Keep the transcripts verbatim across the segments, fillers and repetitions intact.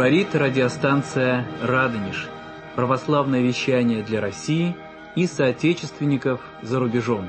Говорит радиостанция «Радонеж». Православное вещание для России и соотечественников за рубежом.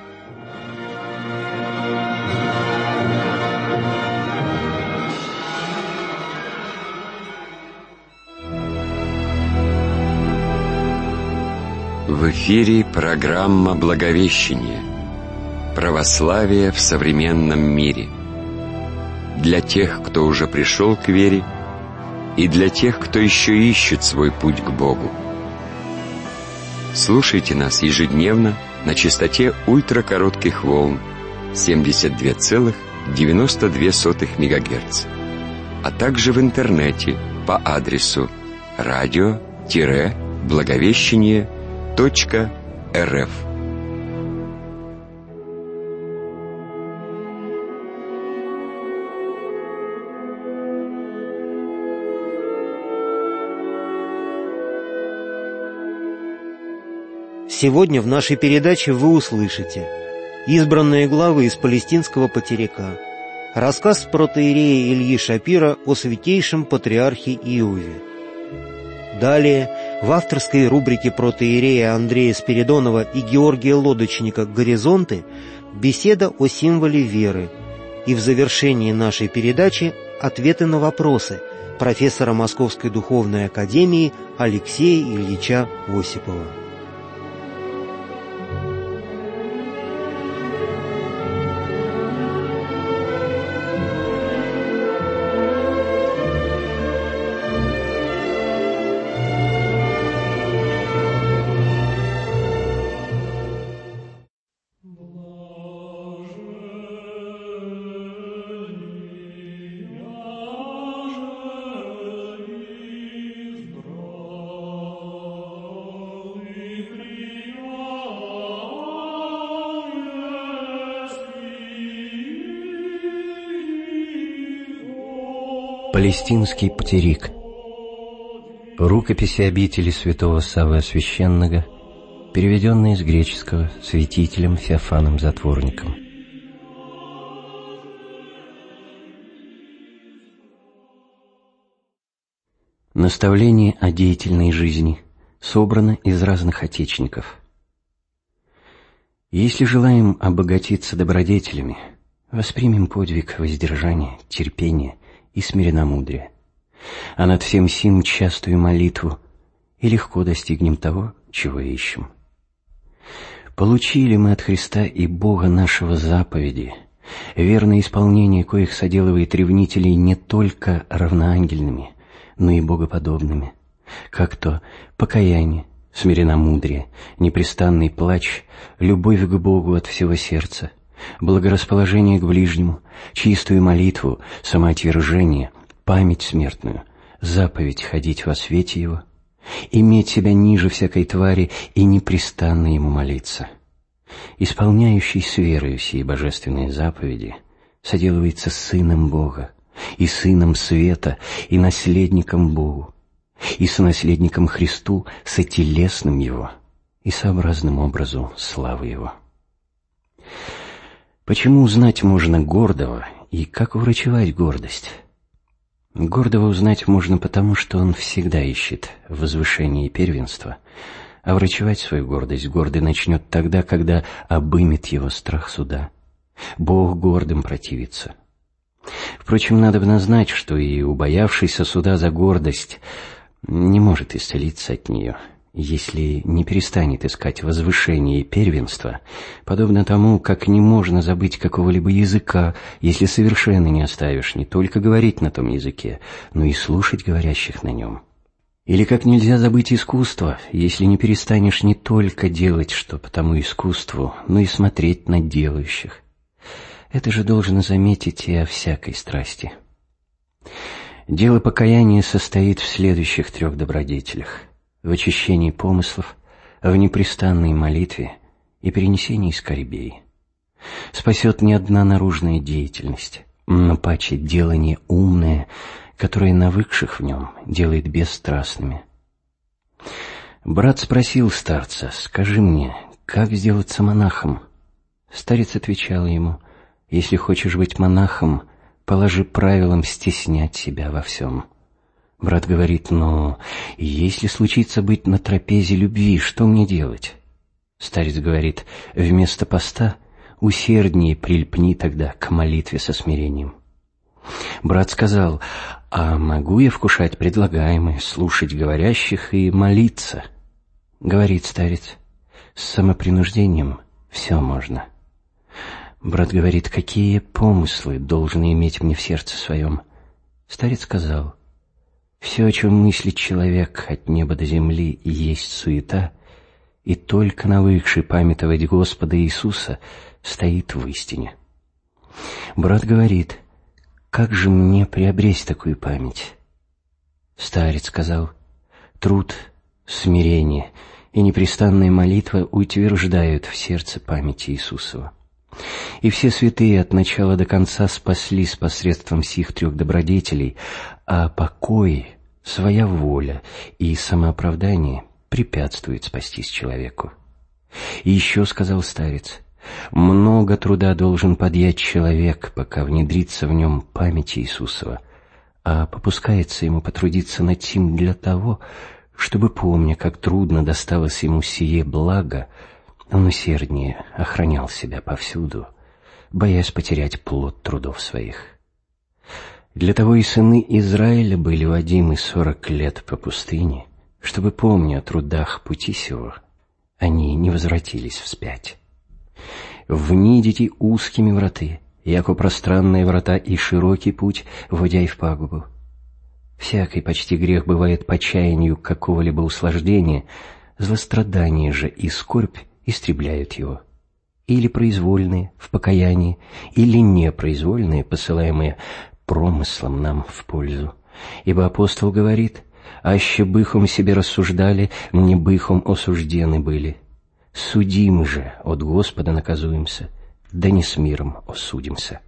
В эфире программа «Благовещение. Православие в современном мире». Для тех, кто уже пришел к вере, и для тех, кто еще ищет свой путь к Богу. Слушайте нас ежедневно на частоте ультракоротких волн семьдесят два целых девяносто две сотых мегагерца, а также в интернете по адресу радио-благовещение точка рф. Сегодня в нашей передаче вы услышите избранные главы из палестинского потеряка, рассказ протоиерея Ильи Шапира о святейшем патриархе Иове. Далее, в авторской рубрике протоиерея Андрея Спиридонова и Георгия Лодочника «Горизонты» беседа о символе веры. И в завершении нашей передачи ответы на вопросы профессора Московской духовной академии Алексея Ильича Осипова. Палестинский потерик. Рукописи обители святого Саввы Священного, переведенные с греческого святителем Феофаном Затворником. Наставление о деятельной жизни собрано из разных отечников. Если желаем обогатиться добродетелями, воспримем подвиг воздержания, терпения и смиренномудрие, а над всем сим частую молитву, и легко достигнем того, чего ищем. Получили мы от Христа и Бога нашего заповеди, верное исполнение коих соделывает ревнителей не только равноангельными, но и богоподобными, как то покаяние, смиренномудрие, непрестанный плач, любовь к Богу от всего сердца, благорасположение к ближнему, чистую молитву, самоотвержение, память смертную, заповедь ходить во свете Его, иметь себя ниже всякой твари и непрестанно Ему молиться. Исполняющий с верою сии божественные заповеди соделывается сыном Бога, и сыном света, и наследником Богу, и сонаследником Христу, сотелесным Его, и сообразным образу славы Его. Почему узнать можно гордого и как уврачевать гордость? Гордого узнать можно потому, что он всегда ищет возвышение и первенство, а врачевать свою гордость гордый начнет тогда, когда обымет его страх суда. Бог гордым противится. Впрочем, надобно знать, что и убоявшийся суда за гордость не может исцелиться от нее, если не перестанет искать возвышение и первенство, подобно тому, как не можно забыть какого-либо языка, если совершенно не оставишь не только говорить на том языке, но и слушать говорящих на нем. Или как нельзя забыть искусство, если не перестанешь не только делать что по тому искусству, но и смотреть на делающих. Это же должно заметить и о всякой страсти. Дело покаяния состоит в следующих трех добродетелях: в очищении помыслов, в непрестанной молитве и перенесении скорбей. Спасет не одна наружная деятельность, но паче делание умное, которое навыкших в нем делает бесстрастными. Брат спросил старца: «Скажи мне, как сделаться монахом?» Старец отвечал ему: «Если хочешь быть монахом, положи правилам стеснять себя во всем. Брат говорит: «Но если случится быть на трапезе любви, что мне делать?» Старец говорит: «Вместо поста усерднее прильпни тогда к молитве со смирением». Брат сказал: «А могу я вкушать предлагаемое, слушать говорящих и молиться?» Говорит старец: «С самопринуждением все можно». Брат говорит: «Какие помыслы должны иметь мне в сердце своем?» Старец сказал: «Все, о чем мыслит человек от неба до земли, есть суета, и только навыкший памятовать Господа Иисуса стоит в истине». Брат говорит: «Как же мне приобресть такую память?» Старец сказал: «Труд, смирение и непрестанная молитва утверждают в сердце память Иисусова. И все святые от начала до конца спаслись посредством сих трех добродетелей, а покой, своя воля и самооправдание препятствует спастись человеку». И еще сказал старец: «Много труда должен подъять человек, пока внедрится в нем память Иисусова, а попускается ему потрудиться над сим для того, чтобы, помня, как трудно досталось ему сие благо, он усерднее охранял себя повсюду, боясь потерять плод трудов своих. Для того и сыны Израиля были водимы сорок лет по пустыне, чтобы, помня о трудах пути сего, они не возвратились вспять. Внидите узкими враты, яко пространные врата и широкий путь, вводя и в пагубу. Всякий почти грех бывает по чаянию какого-либо услаждения, злострадание же и скорбь истребляют его. Или произвольные в покаянии, или непроизвольные, посылаемые промыслом нам в пользу. Ибо апостол говорит: «Аще быхом себе рассуждали, не быхом осуждены были. Судимы же от Господа наказуемся, да не с миром осудимся».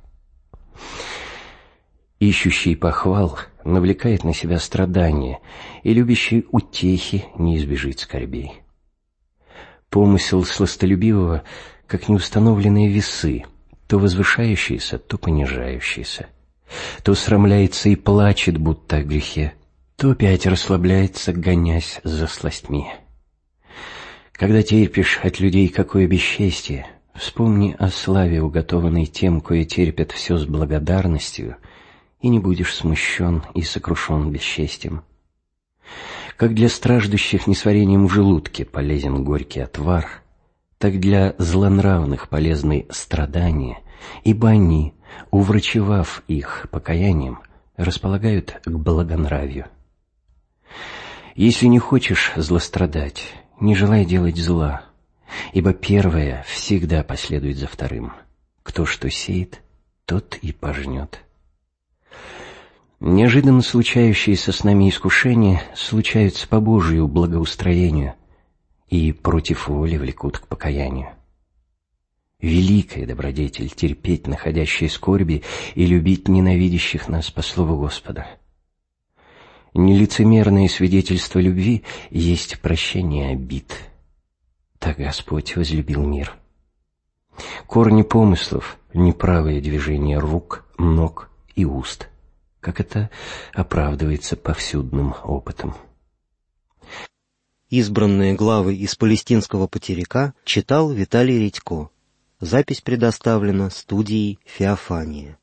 Ищущий похвал навлекает на себя страдания, и любящий утехи не избежит скорбей. Помысел сластолюбивого, как неустановленные весы, то возвышающиеся, то понижающиеся, то срамляется и плачет, будто о грехе, то опять расслабляется, гонясь за сластьми. Когда терпишь от людей какое бесчестие, вспомни о славе, уготованной тем, кое терпят все с благодарностью, и не будешь смущен и сокрушен бесчестием. Как для страждущих несварением в желудке полезен горький отвар, так для злонравных полезны страдания, ибо они, уврачевав их покаянием, располагают к благонравию. Если не хочешь злострадать, не желай делать зла, ибо первое всегда последует за вторым. Кто что сеет, тот и пожнет. Неожиданно случающиеся с нами искушения случаются по Божию благоустроению и против воли влекут к покаянию. Великая добродетель — терпеть находящие скорби и любить ненавидящих нас по слову Господа. Нелицемерное свидетельство любви есть прощение обид. Так Господь возлюбил мир. Корни помыслов — неправое движение рук, ног и уст, как это оправдывается повсюдным опытом. Избранные главы из палестинского потеряка читал Виталий Редько. Запись предоставлена студией «Феофания».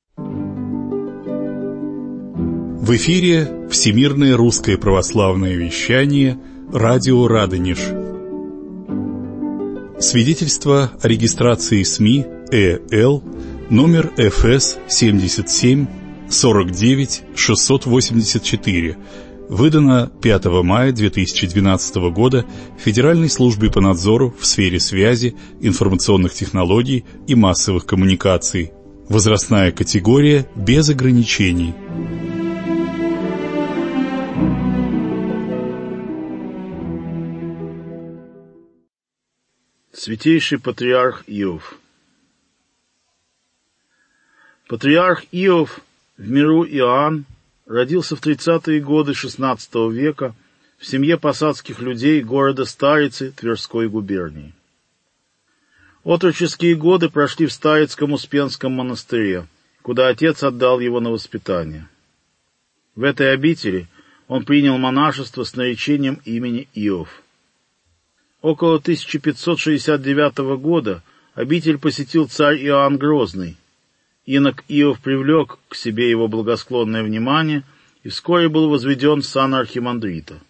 В эфире Всемирное русское православное вещание «Радио Радонеж». Свидетельство о регистрации СМИ ЭЛ номер эф эс семьдесят семь сорок девять шестьсот восемьдесят четыре, выдано пятого мая две тысячи двенадцатого года Федеральной службе по надзору в сфере связи, информационных технологий и массовых коммуникаций. Возрастная категория без ограничений. Святейший патриарх Иов. Патриарх Иов в миру Иоанн родился в тридцатые годы шестнадцатого века в семье посадских людей города Старицы Тверской губернии. Отроческие годы прошли в Старицком Успенском монастыре, куда отец отдал его на воспитание. В этой обители он принял монашество с наречением имени Иов. Около тысяча пятьсот шестьдесят девятого года обитель посетил царь Иоанн Грозный. Инок Иов привлек к себе его благосклонное внимание и вскоре был возведен в сан архимандрита.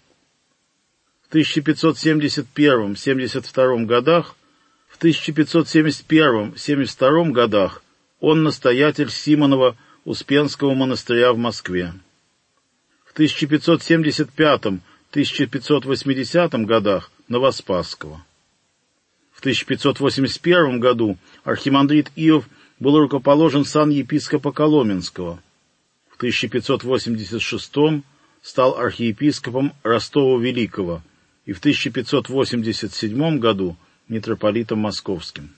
В тысяча пятьсот семьдесят первом — семьдесят втором годах, в тысяча пятьсот семьдесят первом — семьдесят втором годах он настоятель Симонова Успенского монастыря в Москве. В тысяча пятьсот семьдесят пятом — тысяча пятьсот восьмидесятом годах Новоспасского. В тысяча пятьсот восемьдесят первом году архимандрит Иов был рукоположен в сан епископа Коломенского. В тысяча пятьсот восемьдесят шестом стал архиепископом Ростова-Великого и в тысяча пятьсот восемьдесят седьмом году митрополитом Московским.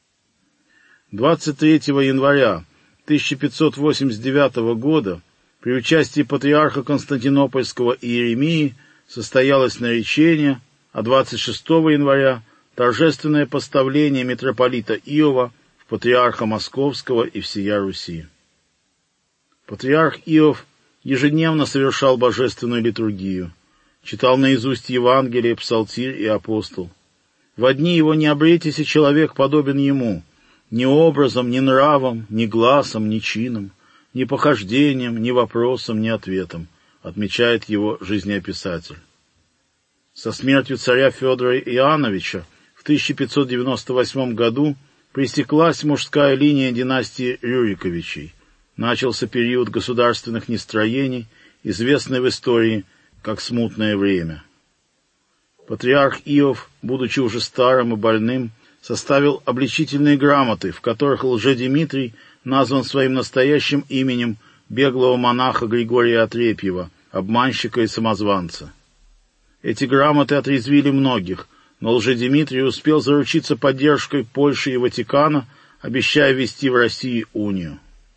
двадцать третьего января тысяча пятьсот восемьдесят девятого года при участии патриарха Константинопольского Иеремии состоялось наречение, а двадцать шестого января торжественное поставление митрополита Иова в патриарха Московского и всея Руси. Патриарх Иов ежедневно совершал божественную литургию, читал наизусть Евангелие, Псалтирь и Апостол. Во дни его не обретися человек подобен ему, ни образом, ни нравом, ни гласом, ни чином, ни похождением, ни вопросом, ни ответом, отмечает его жизнеописатель. Со смертью царя Федора Иоанновича в тысяча пятьсот девяносто восьмом году пресеклась мужская линия династии Рюриковичей. Начался период государственных нестроений, известный в истории как смутное время. Патриарх Иов, будучи уже старым и больным, составил обличительные грамоты, в которых Лжедимитрий назван своим настоящим именем беглого монаха Григория Отрепьева, обманщика и самозванца. Эти грамоты отрезвили многих, но Лжедимитрий успел заручиться поддержкой Польши и Ватикана, обещая ввести в России унию.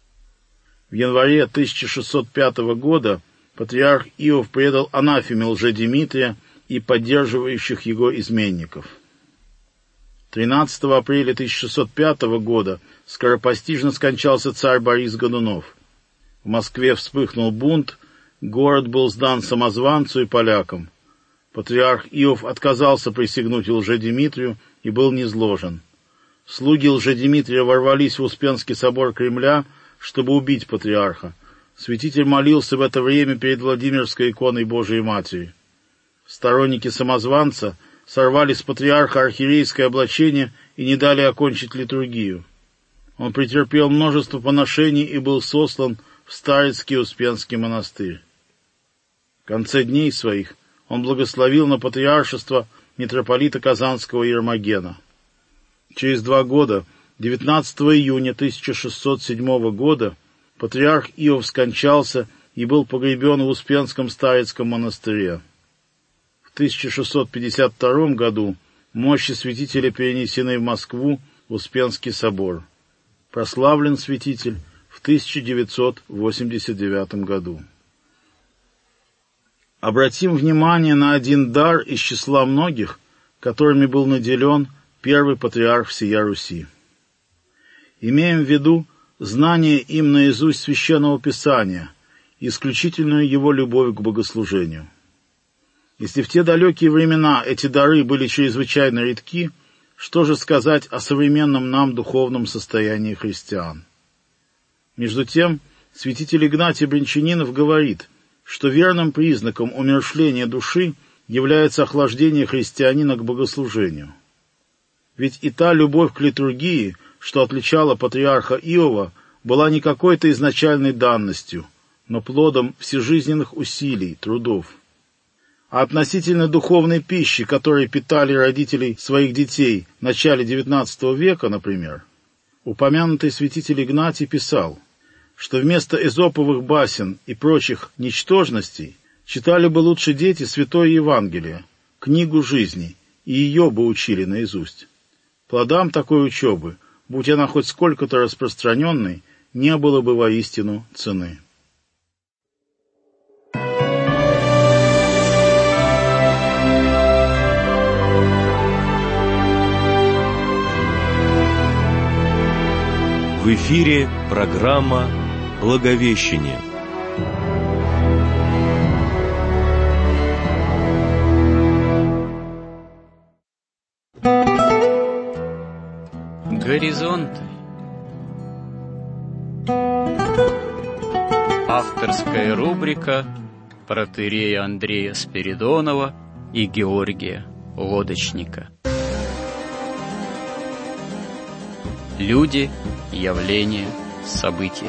В январе тысяча шестьсот пятого года патриарх Иов предал анафеме Лжедимитрия и поддерживающих его изменников. тринадцатого апреля тысяча шестьсот пятого года скоропостижно скончался царь Борис Годунов. В Москве вспыхнул бунт, город был сдан самозванцу и полякам. Патриарх Иов отказался присягнуть Лжедимитрию и был низложен. Слуги Лжедимитрия ворвались в Успенский собор Кремля, чтобы убить патриарха. Святитель молился в это время перед Владимирской иконой Божией Матери. Сторонники самозванца сорвали с патриарха архиерейское облачение и не дали окончить литургию. Он претерпел множество поношений и был сослан в Старицкий Успенский монастырь. В конце дней своих он благословил на патриаршество митрополита Казанского Ермогена. Через два года, девятнадцатого июня тысяча шестьсот седьмого года, патриарх Иов скончался и был погребен в Успенском Старицком монастыре. В тысяча шестьсот пятьдесят втором году мощи святителя перенесены в Москву, в Успенский собор. Прославлен святитель в тысяча девятьсот восемьдесят девятом году. Обратим внимание на один дар из числа многих, которыми был наделен первый патриарх всея Руси. Имеем в виду знание им наизусть Священного Писания, исключительную его любовь к богослужению. Если в те далекие времена эти дары были чрезвычайно редки, что же сказать о современном нам духовном состоянии христиан? Между тем, святитель Игнатий Брянчанинов говорит, что верным признаком умерщвления души является охлаждение христианина к богослужению. Ведь и та любовь к литургии, что отличала патриарха Иова, была не какой-то изначальной данностью, но плодом всежизненных усилий, трудов. А относительно духовной пищи, которой питали родителей своих детей в начале девятнадцатого века, например, упомянутый святитель Игнатий писал, что вместо эзоповых басен и прочих ничтожностей читали бы лучше дети Святое Евангелие, книгу жизни, и ее бы учили наизусть. Плодам такой учебы, будь она хоть сколько-то распространенной, не было бы воистину цены. В эфире программа «Благовещение». Горизонты. Авторская рубрика протоиерея Андрея Спиридонова и Георгия Лодочника. Люди, явления, события.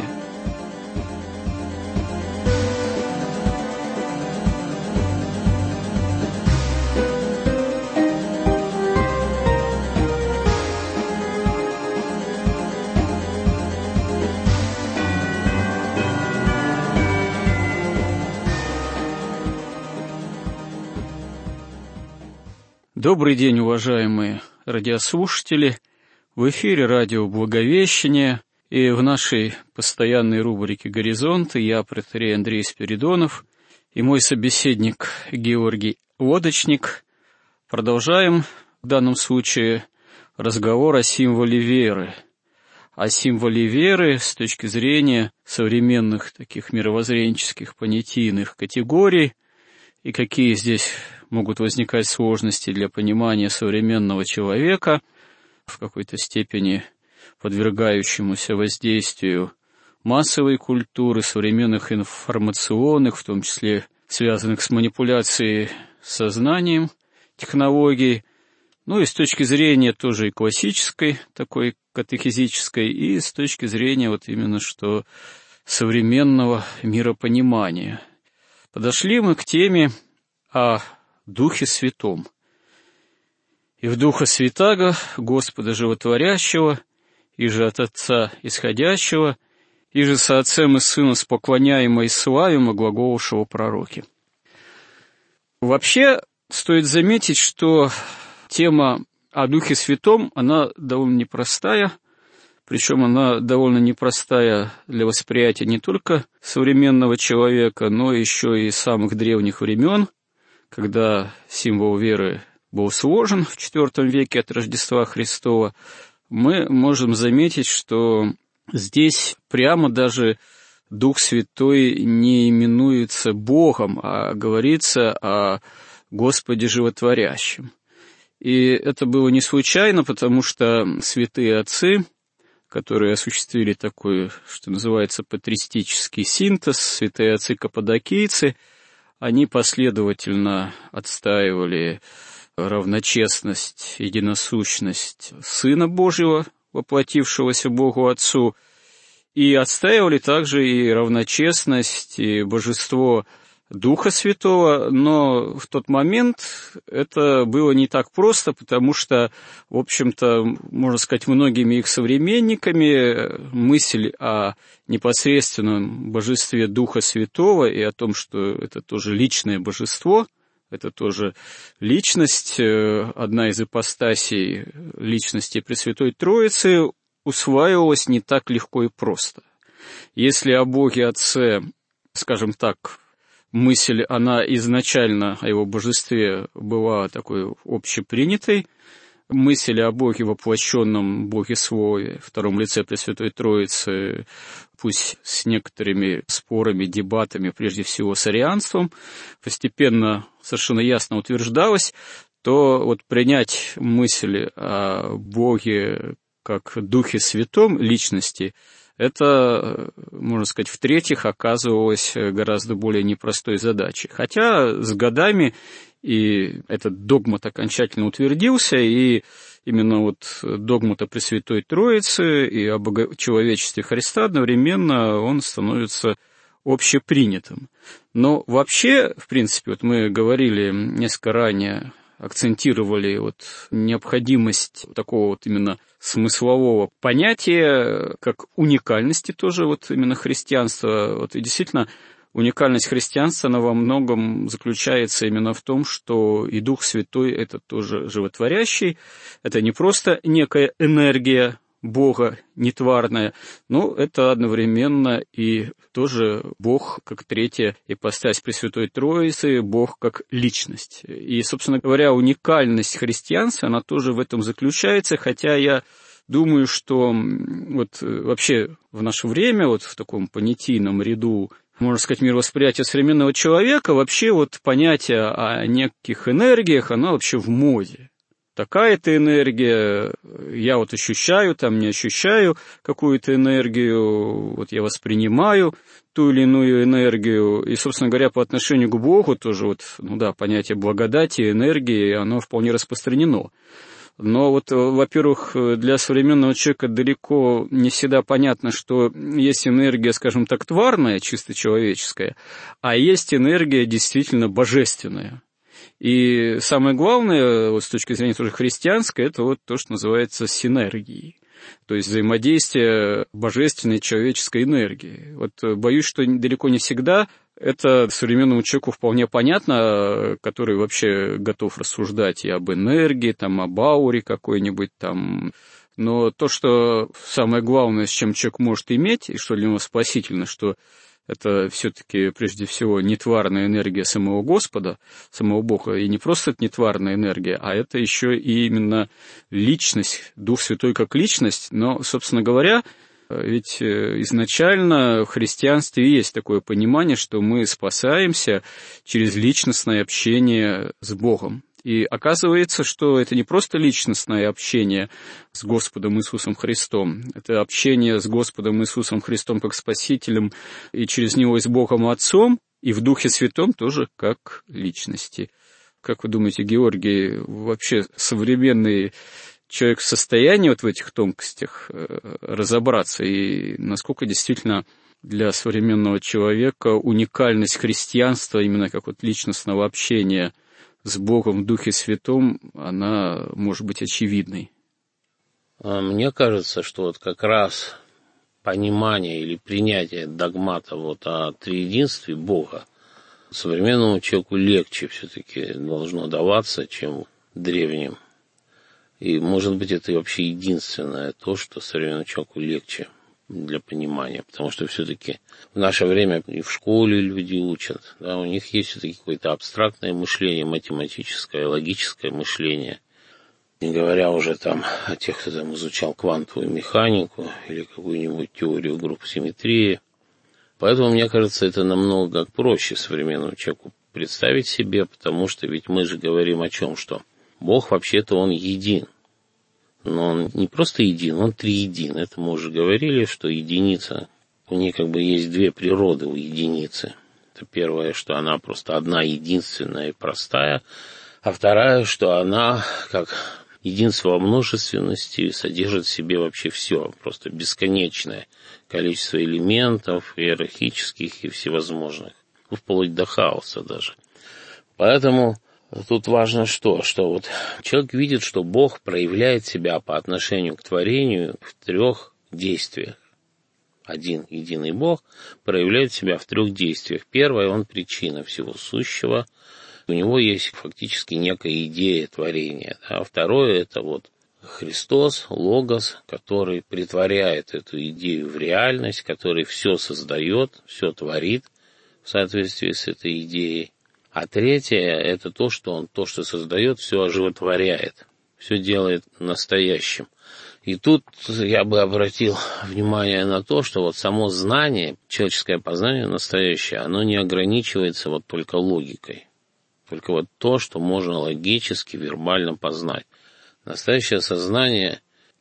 Добрый день, уважаемые радиослушатели! В эфире радио «Благовещение», и в нашей постоянной рубрике «Горизонты» я, протоиерей Андрей Спиридонов, и мой собеседник Георгий Лодочник продолжаем в данном случае разговор о символе веры. О символе веры с точки зрения современных таких мировоззренческих понятийных категорий, и какие здесь могут возникать сложности для понимания современного человека, в какой-то степени подвергающемуся воздействию массовой культуры, современных информационных, в том числе связанных с манипуляцией сознанием технологий, ну и с точки зрения тоже и классической, такой катехизической, и с точки зрения вот именно что современного миропонимания. Подошли мы к теме о Духе Святом. «И в Духа Святаго, Господа Животворящего, и же от Отца исходящего, и же со Отцем и Сыном споклоняемо и славимо глаголовшего пророки». Вообще, стоит заметить, что тема о Духе Святом, она довольно непростая, причем она довольно непростая для восприятия не только современного человека, но еще и самых древних времен, когда символ веры был сложен в четвёртом веке от Рождества Христова. Мы можем заметить, что здесь прямо даже Дух Святой не именуется Богом, а говорится о Господе Животворящем. И это было не случайно, потому что святые отцы, которые осуществили такой, что называется, патристический синтез, святые отцы каппадокийцы, они последовательно отстаивали равночестность, единосущность Сына Божьего, воплотившегося Богу Отцу, и отстаивали также и равночестность, и божество Духа Святого, но в тот момент это было не так просто, потому что, в общем-то, можно сказать, многими их современниками мысль о непосредственном божестве Духа Святого и о том, что это тоже личное божество, это тоже личность, одна из ипостасей личности Пресвятой Троицы, усваивалась не так легко и просто. Если о Боге Отце, скажем так, мысль, она изначально о его божестве была такой общепринятой. Мысль о Боге воплощенном, Боге Слове, втором лице Пресвятой Троицы, пусть с некоторыми спорами, дебатами, прежде всего с арианством, постепенно совершенно ясно утверждалось, то вот принять мысль о Боге как Духе Святом, личности, это, можно сказать, в-третьих, оказывалось гораздо более непростой задачей. Хотя с годами и этот догмат окончательно утвердился, и именно вот догмат о Пресвятой Троице и об богочеловечестве Христа одновременно он становится общепринятым. Но вообще, в принципе, вот мы говорили несколько ранее, акцентировали вот необходимость такого вот именно смыслового понятия, как уникальности тоже вот именно христианства. Вот и действительно, уникальность христианства, она во многом заключается именно в том, что и Дух Святой — это тоже животворящий, это не просто некая энергия Бога нетварная, но это одновременно и тоже Бог как третья ипостась Пресвятой Троицы, Бог как личность. И, собственно говоря, уникальность христианства, она тоже в этом заключается, хотя я думаю, что вот вообще в наше время, вот в таком понятийном ряду, можно сказать, мировосприятия современного человека, вообще вот понятие о неких энергиях, оно вообще в моде. такая-то энергия, я вот ощущаю, там не ощущаю какую-то энергию, вот я воспринимаю ту или иную энергию. И, собственно говоря, по отношению к Богу тоже вот, ну да, понятие благодати, энергии, оно вполне распространено. Но вот, во-первых, для современного человека далеко не всегда понятно, что есть энергия, скажем так, тварная, чисто человеческая, а есть энергия действительно божественная. И самое главное, вот с точки зрения тоже христианской, это вот то, что называется синергией. То есть взаимодействие божественной и человеческой энергии. Вот боюсь, что далеко не всегда это современному человеку вполне понятно, который вообще готов рассуждать и об энергии, там, об ауре какой-нибудь там. Но то, что самое главное, с чем человек может иметь, и что для него спасительно, что это все-таки прежде всего нетварная энергия самого Господа, самого Бога, и не просто это нетварная энергия, а это еще и именно личность, Дух Святой как личность. Но, собственно говоря, ведь изначально в христианстве есть такое понимание, что мы спасаемся через личностное общение с Богом. И оказывается, что это не просто личностное общение с Господом Иисусом Христом, это общение с Господом Иисусом Христом как Спасителем и через Него и с Богом Отцом, и в Духе Святом тоже как личности. Как вы думаете, Георгий, вообще современный человек в состоянии вот в этих тонкостях разобраться, и насколько действительно для современного человека уникальность христианства именно как вот личностного общения с Богом в Духе Святом, она может быть очевидной? Мне кажется, что вот как раз понимание или принятие догмата вот о триединстве Бога современному человеку легче все-таки должно даваться, чем древним. И, может быть, это вообще единственное то, что современному человеку легче для понимания, потому что все-таки в наше время и в школе люди учат, да, у них есть все-таки какое-то абстрактное мышление, математическое, логическое мышление, не говоря уже там о тех, кто там изучал квантовую механику или какую-нибудь теорию групп симметрии. Поэтому, мне кажется, это намного проще современному человеку представить себе, потому что ведь мы же говорим о чем, что Бог вообще-то Он един. Но он не просто един, он триедин. Это мы уже говорили, что единица, у нее как бы есть две природы у единицы. Это первое, что она просто одна, единственная и простая. А вторая, что она, как единство во множественности, содержит в себе вообще все. Просто бесконечное количество элементов, иерархических и всевозможных. Вплоть до хаоса даже. Поэтому тут важно что? Что вот человек видит, что Бог проявляет себя по отношению к творению в трех действиях. Один единый Бог проявляет себя в трех действиях. Первое, Он причина всего сущего. У Него есть фактически некая идея творения. А второе, это вот Христос, Логос, который претворяет эту идею в реальность, который все создает, все творит в соответствии с этой идеей. А третье – это то, что он, то, что создает, все оживотворяет, все делает настоящим. И тут я бы обратил внимание на то, что вот само знание, человеческое познание настоящее, оно не ограничивается вот только логикой. Только вот то, что можно логически, вербально познать. Настоящее сознание,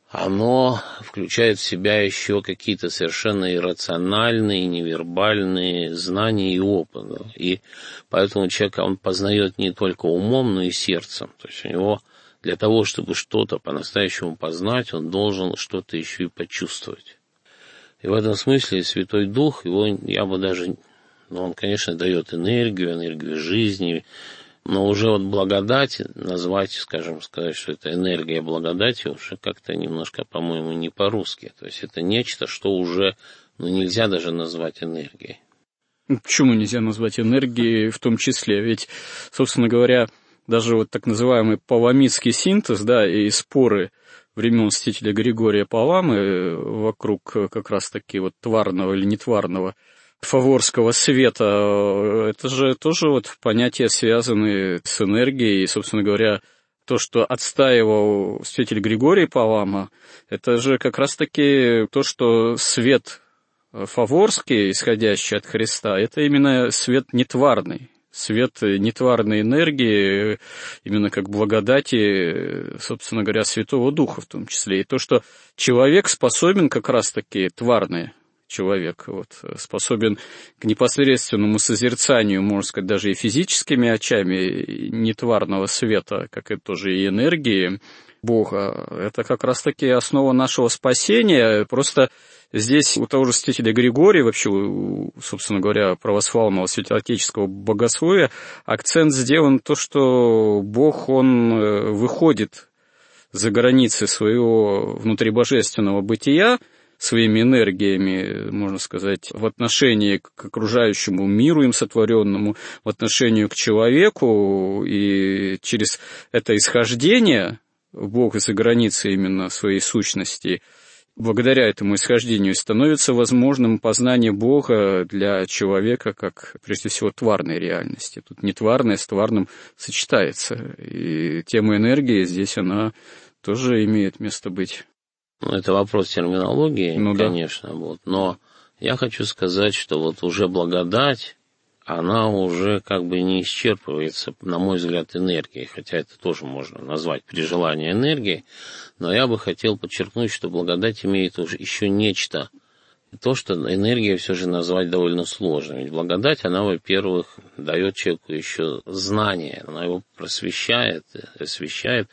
оно включает в себя еще какие-то совершенно иррациональные, невербальные знания и опыт. И поэтому человек, он познает не только умом, но и сердцем. То есть у него для того, чтобы что-то по-настоящему познать, он должен что-то еще и почувствовать. И в этом смысле Святой Дух, его я бы даже, ну, он, конечно, дает энергию, энергию жизни, но уже вот благодать назвать, скажем, сказать, что это энергия благодати, уже как-то немножко, по-моему, не по-русски. То есть это нечто, что уже, ну, нельзя даже назвать энергией. Почему нельзя назвать энергией в том числе? Ведь, собственно говоря, даже вот так называемый паламидский синтез, да, и споры времен святителя Григория Паламы вокруг как раз-таки вот тварного или нетварного фаворского света, это же тоже вот понятия, связанные с энергией, и, собственно говоря, то, что отстаивал святитель Григорий Палама, это же как раз-таки то, что свет фаворский, исходящий от Христа, это именно свет нетварный, свет нетварной энергии, именно как благодати, собственно говоря, Святого Духа в том числе. И то, что человек способен как раз-таки, тварный человек, вот, способен к непосредственному созерцанию, можно сказать, даже и физическими очами нетварного света, как и тоже и энергии Бога, это как раз-таки основа нашего спасения. Просто здесь у того же святителя Григория, вообще, собственно говоря, православного святоотеческого богословия, акцент сделан то, что Бог, Он выходит за границы своего внутрибожественного бытия своими энергиями, можно сказать, в отношении к окружающему миру им сотворенному, в отношении к человеку, и через это исхождение Бог за границы именно своей сущности, благодаря этому исхождению становится возможным познание Бога для человека как, прежде всего, тварной реальности. Тут нетварное с тварным сочетается. И тема энергии здесь, она тоже имеет место быть. Ну, это вопрос терминологии, ну, конечно. Да. Вот. Но я хочу сказать, что вот уже благодать, она уже как бы не исчерпывается, на мой взгляд, энергией, хотя это тоже можно назвать при желании энергией, но я бы хотел подчеркнуть, что благодать имеет уже еще нечто. То, что энергия все же назвать довольно сложно. Ведь благодать, она, во-первых, дает человеку еще знание, она его просвещает, освещает,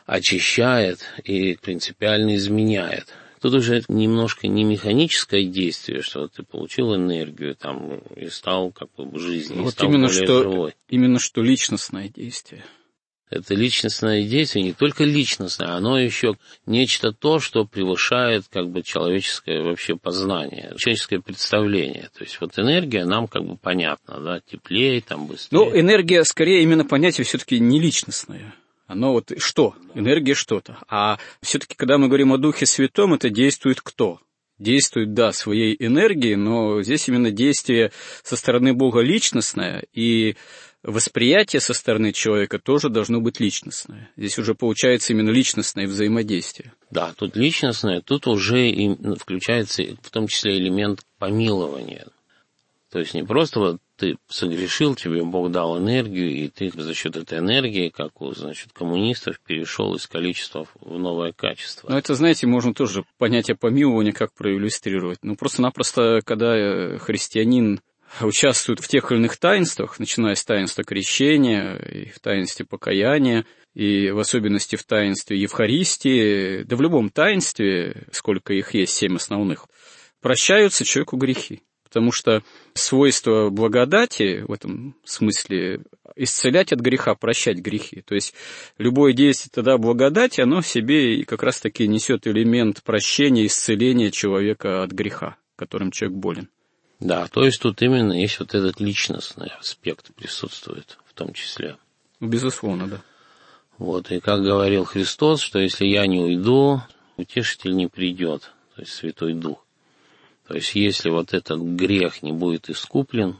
очищает и принципиально изменяет. Тут уже немножко не механическое действие, что вот ты получил энергию там, и стал как бы жизнью, вот стал именно более что, живой. Именно что личностное действие. Это личностное действие, не только личностное, оно еще нечто то, что превышает как бы человеческое вообще познание, человеческое представление. То есть вот энергия нам как бы понятна, да, теплее, там быстрее. Ну, энергия, скорее, именно понятие все-таки не личностное. Оно вот что? Энергия что-то. А все-таки, когда мы говорим о Духе Святом, это действует кто? Действует, да, своей энергией, но здесь именно действие со стороны Бога личностное, и восприятие со стороны человека тоже должно быть личностное. Здесь уже получается именно личностное взаимодействие. Да, тут личностное, тут уже и включается в том числе элемент помилования. То есть не просто вот ты согрешил, тебе Бог дал энергию, и ты за счет этой энергии, как у, значит, коммунистов, перешел из количества в новое качество. Ну, это, знаете, можно тоже понятие помилования как проиллюстрировать. Ну, просто-напросто, когда христианин участвует в тех или иных таинствах, начиная с таинства крещения, и в таинстве покаяния, и в особенности в таинстве Евхаристии, да в любом таинстве, сколько их есть, семь основных, прощаются человеку грехи. Потому что свойство благодати в этом смысле исцелять от греха, прощать грехи. То есть любое действие тогда благодати, оно в себе как раз-таки несет элемент прощения, исцеления человека от греха, которым человек болен. Да, то есть тут именно есть вот этот личностный аспект присутствует в том числе. Безусловно, да. Вот, и как говорил Христос, что если я не уйду, утешитель не придет, то есть Святой Дух. То есть, если вот этот грех не будет искуплен,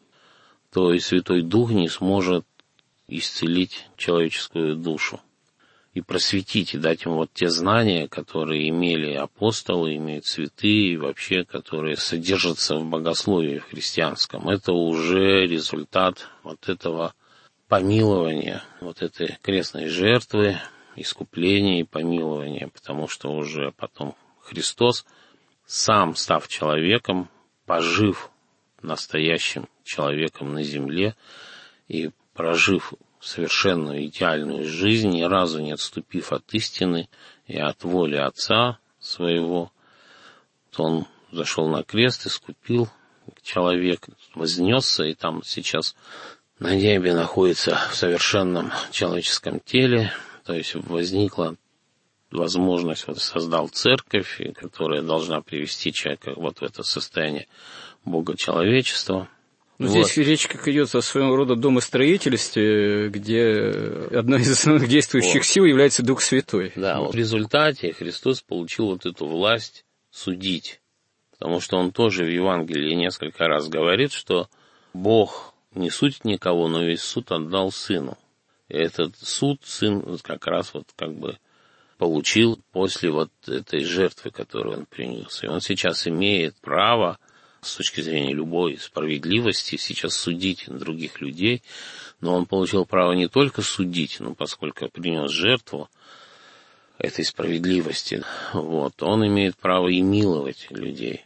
то и Святой Дух не сможет исцелить человеческую душу и просветить, и дать им вот те знания, которые имели апостолы, имеют святые, и вообще, которые содержатся в богословии христианском. Это уже результат вот этого помилования, вот этой крестной жертвы, искупления и помилования, потому что уже потом Христос, сам став человеком, пожив настоящим человеком на земле и прожив совершенную идеальную жизнь, ни разу не отступив от истины и от воли Отца своего, то Он зашел на крест, искупил человека, вознесся, и там сейчас на небе находится в совершенном человеческом теле, то есть возникла возможность, вот создал церковь, которая должна привести человека вот в это состояние богочеловечества. Ну, вот. Здесь речь как идет о своего рода домостроительстве, где одной из основных действующих вот. сил является Дух Святой. Да, вот. В результате Христос получил вот эту власть судить, потому что Он тоже в Евангелии несколько раз говорит, что Бог не судит никого, но весь суд отдал Сыну. И этот суд Сын как раз вот как бы получил после вот этой жертвы, которую Он принес. И Он сейчас имеет право с точки зрения любой справедливости сейчас судить других людей, но он получил право не только судить, но поскольку принес жертву этой справедливости, вот, он имеет право и миловать людей.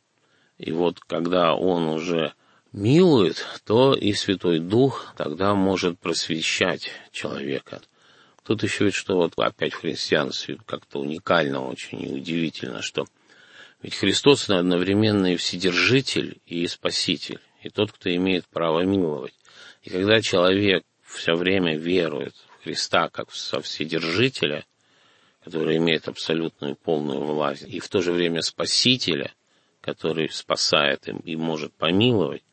И вот когда он уже милует, то и Святой Дух тогда может просвещать человека. Тут еще ведь что вот опять в христианстве как-то уникально очень и удивительно, что ведь Христос одновременно и Вседержитель, и Спаситель, и тот, кто имеет право миловать. И когда человек все время верует в Христа как во Вседержителя, который имеет абсолютную полную власть, и в то же время Спасителя, который спасает им и может помиловать,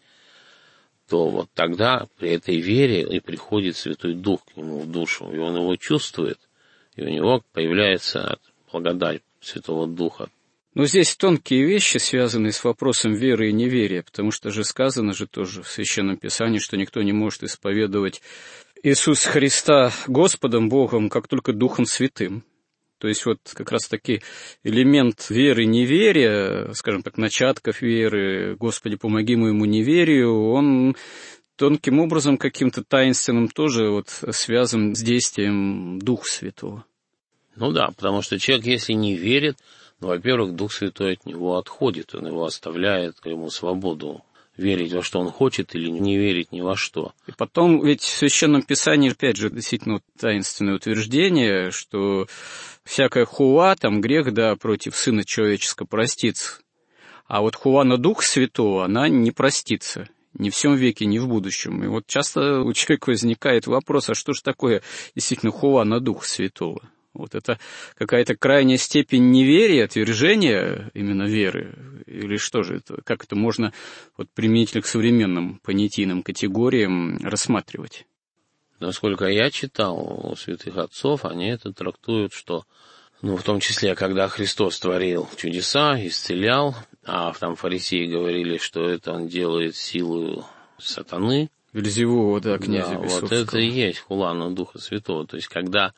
то вот тогда при этой вере и приходит Святой Дух к нему в душу, и он его чувствует, и у него появляется благодать Святого Духа. Но здесь тонкие вещи, связанные с вопросом веры и неверия, потому что же сказано же тоже в Священном Писании, что никто не может исповедовать Иисуса Христа Господом Богом, как только Духом Святым. То есть вот как раз-таки элемент веры и неверия, скажем так, начатков веры, Господи, помоги моему неверию, он тонким образом, каким-то таинственным тоже вот связан с действием Духа Святого. Ну да, потому что человек, если не верит, ну, во-первых, Дух Святой от него отходит, он его оставляет, ему свободу верить во что он хочет или не верить ни во что. И потом, ведь в Священном Писании, опять же, действительно таинственное утверждение, что всякая хула, там, грех, да, против Сына Человеческого простится. А вот хула на Духа Святого, она не простится. Ни в всем веке, ни в будущем. И вот часто у человека возникает вопрос, а что же такое действительно хула на Духа Святого? Вот это какая-то крайняя степень неверия, отвержения именно веры, или что же это, как это можно вот применительно к современным понятийным категориям рассматривать? Насколько я читал у святых отцов, они это трактуют, что, ну, в том числе, когда Христос творил чудеса, исцелял, а там фарисеи говорили, что это он делает силою сатаны. Вельзевула, да, князя да, бесовского. Вот это и есть хула на Духа Святого. То есть, когда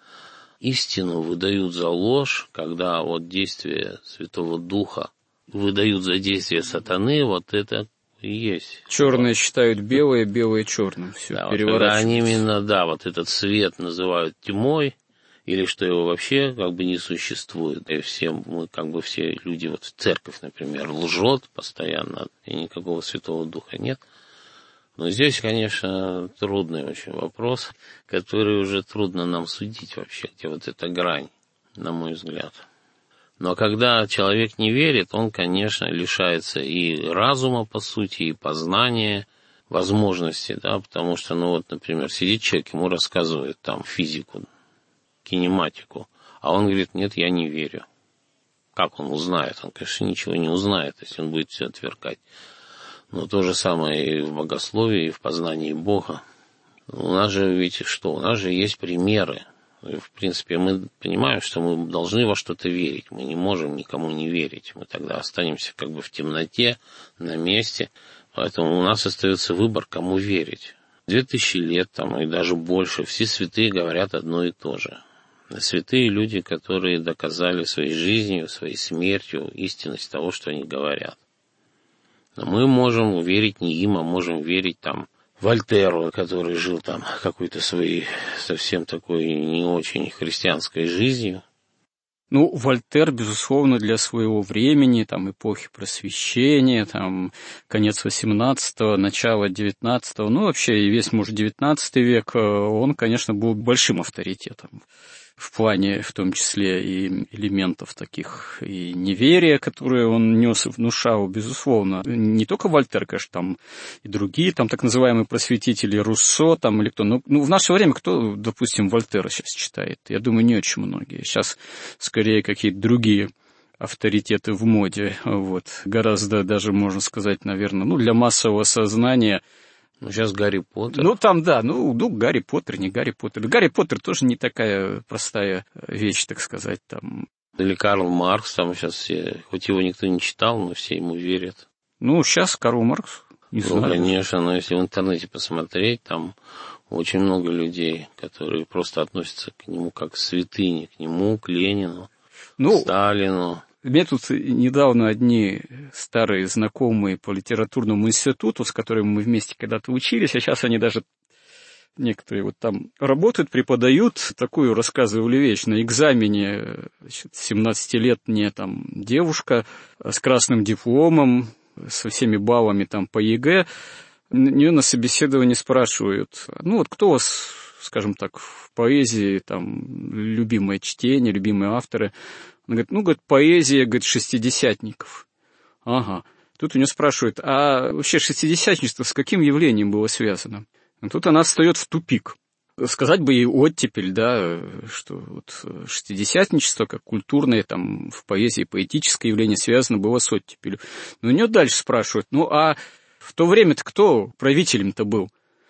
истину выдают за ложь, когда вот действие Святого Духа выдают за действие сатаны, вот это и есть. Черные считают белое, белое черным. Все, да, вот когда они именно, да, вот этот свет называют тьмой, или что его вообще как бы не существует. И все, мы как бы все люди, вот церковь, например, лжет постоянно, и никакого Святого Духа нет. Но здесь, конечно, трудный очень вопрос, который уже трудно нам судить вообще, где вот эта грань, на мой взгляд. Но когда человек не верит, он, конечно, лишается и разума, по сути, и познания, возможностей, да, потому что, ну вот, например, сидит человек, ему рассказывают там физику, кинематику, а он говорит, нет, я не верю. Как он узнает? Он, конечно, ничего не узнает, если он будет все отвергать. Но то же самое и в богословии, и в познании Бога. У нас же, видите, что? У нас же есть примеры. И, в принципе, мы понимаем, что мы должны во что-то верить. Мы не можем никому не верить. Мы тогда останемся как бы в темноте, на месте. Поэтому у нас остается выбор, кому верить. Две тысячи лет там, и даже больше все святые говорят одно и то же. Святые люди, которые доказали своей жизнью, своей смертью истинность того, что они говорят. Но мы можем верить не им, а можем верить там Вольтеру, который жил там какой-то своей совсем такой не очень христианской жизнью. Ну, Вольтер, безусловно, для своего времени, там, эпохи Просвещения, там, конец восемнадцатого, начало девятнадцатого, ну, вообще и весь, может, девятнадцатый век, он, конечно, был большим авторитетом. В плане, в том числе, и элементов таких, и неверия, которые он нес и внушал, безусловно. Не только Вольтер, конечно, там и другие, там так называемые просветители, Руссо, там или кто. Ну, ну, в наше время кто, допустим, Вольтера сейчас читает? Я думаю, не очень многие. Сейчас, скорее, какие-то другие авторитеты в моде. Вот. Гораздо даже, можно сказать, наверное, ну, для массового сознания. Ну, сейчас Гарри Поттер. Ну, там, да, ну, ну, Гарри Поттер, не Гарри Поттер. Гарри Поттер тоже не такая простая вещь, так сказать, там. Или Карл Маркс, там сейчас все, хоть его никто не читал, но все ему верят. Ну, сейчас Карл Маркс, не ну, знаю. конечно, но если в интернете посмотреть, там очень много людей, которые просто относятся к нему как к святыне, к нему, к Ленину, ну, к Сталину. Мне тут недавно одни старые знакомые по литературному институту, с которыми мы вместе когда-то учились, а сейчас они даже некоторые вот там работают, преподают, такую рассказывали вещь. На экзамене семнадцатилетняя там девушка с красным дипломом, со всеми баллами там по ЕГЭ, нее на собеседовании спрашивают, ну вот кто у вас, скажем так, в поэзии, там, любимое чтение, любимые авторы? Она говорит, ну, говорит, поэзия, говорит, шестидесятников. Ага. Тут у нее спрашивают, а вообще шестидесятничество с каким явлением было связано? И тут она встает в тупик. Сказать бы ей оттепель, да, что вот шестидесятничество, как культурное, там, в поэзии поэтическое явление связано было с оттепелью. Но у нее дальше спрашивают, ну, а в то время-то кто правителем-то был?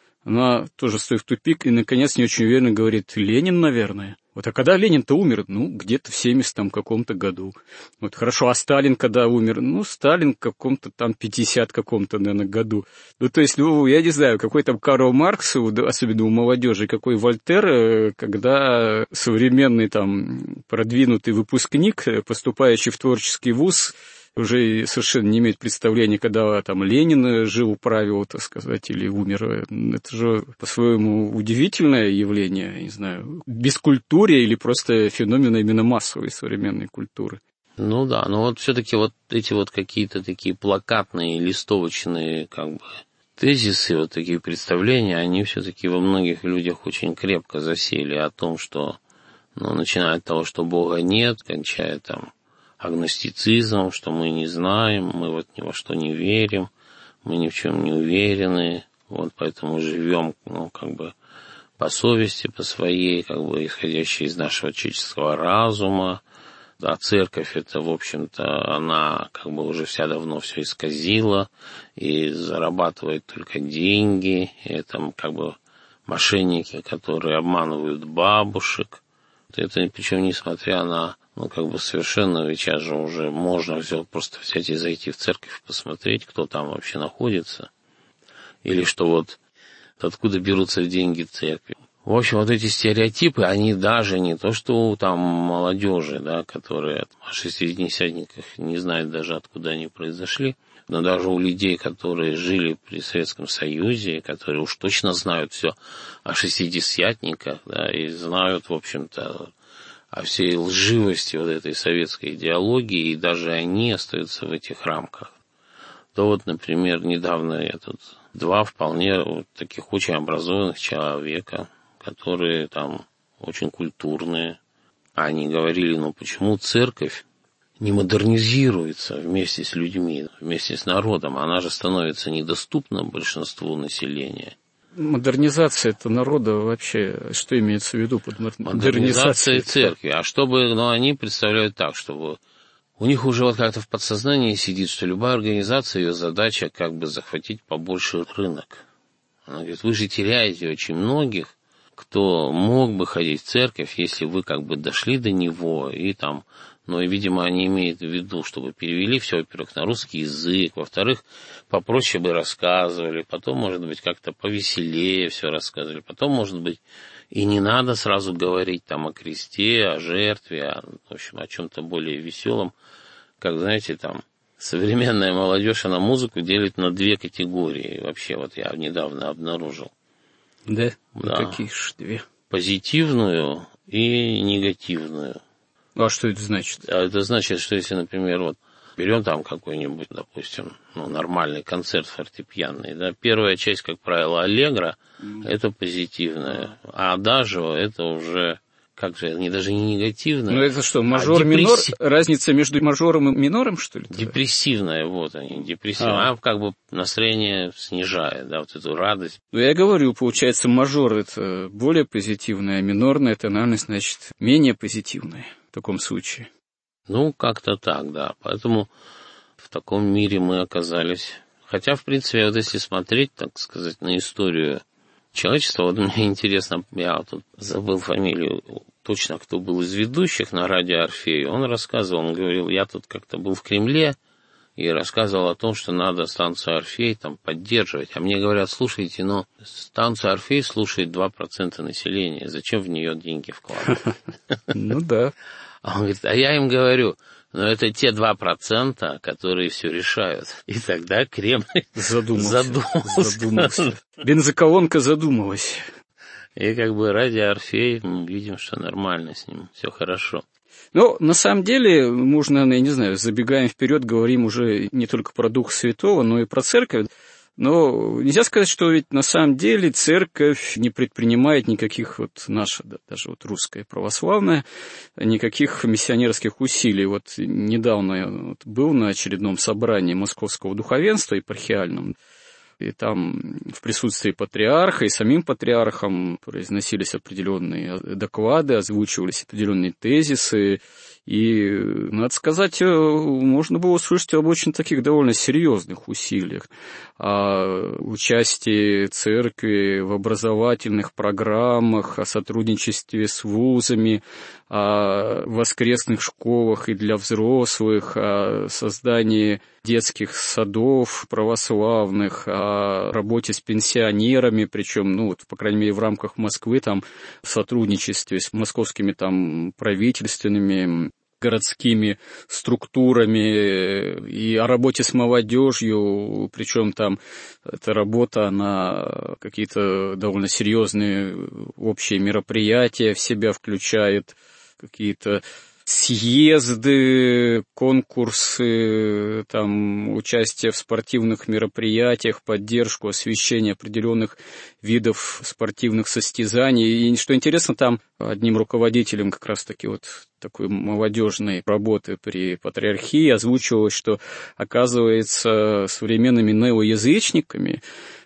Она тоже стоит в тупик и, наконец, не очень уверенно говорит, Ленин, наверное. Вот, а когда Ленин-то умер? Ну, где-то в семидесятом каком-то году. Вот, хорошо, а Сталин когда умер? Ну, Сталин в каком-то там пятидесятом каком-то, наверное, году. Ну, то есть, ну, я не знаю, какой там Карл Маркс, особенно у молодежи, какой Вольтер, когда современный там продвинутый выпускник, поступающий в творческий вуз, уже совершенно не имеет представления, когда там Ленин жил, правил, так сказать, или умер. Это же по-своему удивительное явление, я не знаю, бескультурие или просто феномен именно массовой современной культуры. Ну да, но вот все-таки вот эти вот какие-то такие плакатные, листовочные, как бы, тезисы, вот такие представления, они все-таки во многих людях очень крепко засели о том, что, ну, начиная от того, что Бога нет, кончая там агностицизмом, что мы не знаем, мы вот ни во что не верим, мы ни в чем не уверены, вот поэтому живем, ну, как бы по совести, по своей, как бы исходящей из нашего человеческого разума. А церковь, это, в общем-то, она как бы уже вся давно все исказила и зарабатывает только деньги, и это как бы мошенники, которые обманывают бабушек. Это причем несмотря на, ну, как бы совершенно, ведь сейчас же уже можно взять, просто взять и зайти в церковь, посмотреть, кто там вообще находится. Или что вот откуда берутся деньги церкви. В общем, вот эти стереотипы, они даже не то, что у там молодежи, да, которые о шестидесятниках не знают даже, откуда они произошли, но даже у людей, которые жили при Советском Союзе, которые уж точно знают все о шестидесятниках, да, и знают, в общем-то, о всей лживости вот этой советской идеологии, и даже они остаются в этих рамках. То вот, например, недавно я тут два вполне вот таких очень образованных человека, которые там очень культурные, они говорили, ну почему церковь не модернизируется вместе с людьми, вместе с народом, она же становится недоступна большинству населения. Модернизация это народа вообще, что имеется в виду под модернизацией? Модернизация церкви. А чтобы, ну, они представляют так, чтобы у них уже вот как-то в подсознании сидит, что любая организация, ее задача как бы захватить побольше рынок. Она говорит, вы же теряете очень многих, кто мог бы ходить в церковь, если вы как бы дошли до него, и там, ну, и, видимо, они имеют в виду, чтобы перевели все, во-первых, на русский язык, во-вторых, попроще бы рассказывали, потом, может быть, как-то повеселее все рассказывали, потом, может быть, и не надо сразу говорить там о кресте, о жертве, о, в общем, о чем-то более веселом, как, знаете, там, современная молодежь, она музыку делит на две категории, вообще, вот я недавно обнаружил. Да? Да. Какие ж две? Позитивную и негативную. А что это значит? А это значит, что если, например, вот берем там какой-нибудь, допустим, ну, нормальный концерт фортепианный, да, первая часть, как правило, аллегро, mm. это позитивная, а адажио это уже, как же, не даже не негативная. Ну это что, мажор, а минор, депресси... разница между мажором и минором, что ли? Депрессивная, вот они, депрессивная, а. а как бы настроение снижает, да, вот эту радость. Ну я говорю, получается, мажор это более позитивная, а минорная тональность, значит, менее позитивная в таком случае. Ну, как-то так, да. Поэтому в таком мире мы оказались. Хотя, в принципе, вот если смотреть, так сказать, на историю человечества, вот мне интересно, я тут забыл фамилию точно, кто был из ведущих на радио Орфей, он рассказывал, он говорил, я тут как-то был в Кремле, и рассказывал о том, что надо станцию Орфей там поддерживать. А мне говорят, слушайте, ну, станцию Орфей слушает два процента населения, зачем в нее деньги вкладывать? Ну да. А он говорит, а я им говорю, но это те два процента, которые все решают. И тогда Кремль задумался. задумался. задумался. Бензоколонка задумалась. И как бы ради Орфея мы видим, что нормально с ним, все хорошо. Но на самом деле, можно, я не знаю, забегаем вперед, говорим уже не только про Духа Святого, но и про Церковь. Но нельзя сказать, что ведь на самом деле Церковь не предпринимает никаких, вот наша, да, даже вот русская православная, никаких миссионерских усилий. Вот недавно я вот был на очередном собрании Московского духовенства епархиальном, и там в присутствии патриарха и самим патриархом произносились определенные доклады, озвучивались определенные тезисы. И, надо сказать, можно было услышать об очень таких довольно серьезных усилиях, о участии церкви в образовательных программах, о сотрудничестве с вузами, о воскресных школах и для взрослых, о создании детских садов православных, о работе с пенсионерами, причем, ну, вот, по крайней мере, в рамках Москвы, там, в сотрудничестве с московскими там правительственными городскими структурами, и о работе с молодежью, причем там эта работа, она какие-то довольно серьезные общие мероприятия в себя включает, какие-то съезды, конкурсы, там, участие в спортивных мероприятиях, поддержку, освещение определенных видов спортивных состязаний. И что интересно, там одним руководителем как раз-таки вот такой молодежной работы при патриархии озвучивалось, что, оказывается, современными неоязычниками